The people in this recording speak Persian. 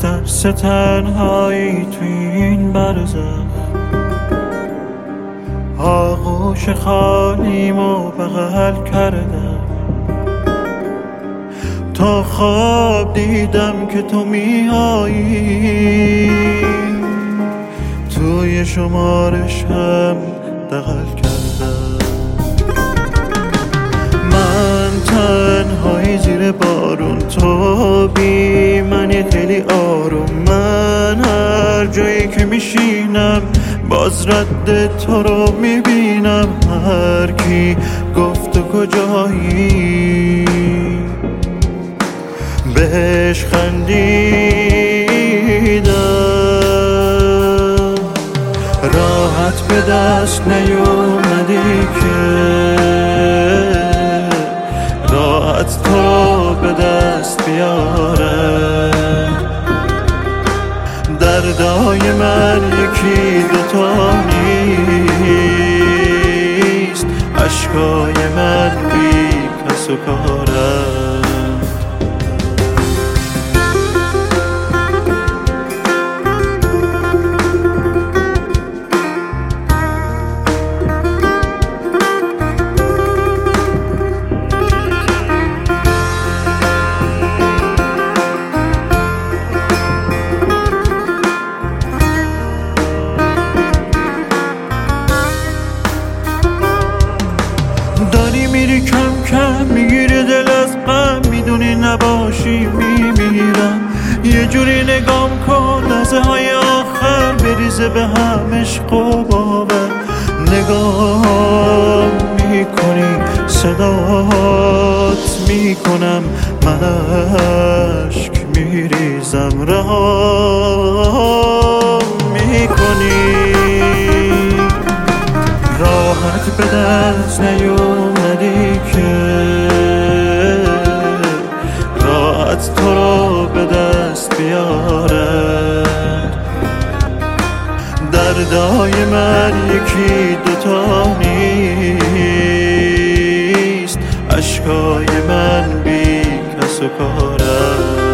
درس تنهایی تو این برزخ، آغوش خالیمو بغل کردم. تا خواب دیدم که تو میایی، توی شمارش هم دغل کردم. من تنهایی زیر بارون، تو بی منی خیلی آروم. من هر جایی که میشینم باز رد تو رو میبینم. هر کی گفت تو کجایی بهش خندیدم. راحت به دست نیومدی که راحت تو به دست بیاره. دردای من یکی دوتا نیست، اشکای من بی کس و کاره. داری میری کم کم میگیری دل از غم، میدونی نباشی میمیرم. یه جوری نگام کن لحظه های آخر بریزه به هم عشق و باور. نگاه میکنی صدات میکنم، من اشک میریزم رها میکنی. راحت به دست نیومدی که راحت تو رو به دست بیاره. دردای من یکی دوتا نیست، اشکای من بی کس و کاره.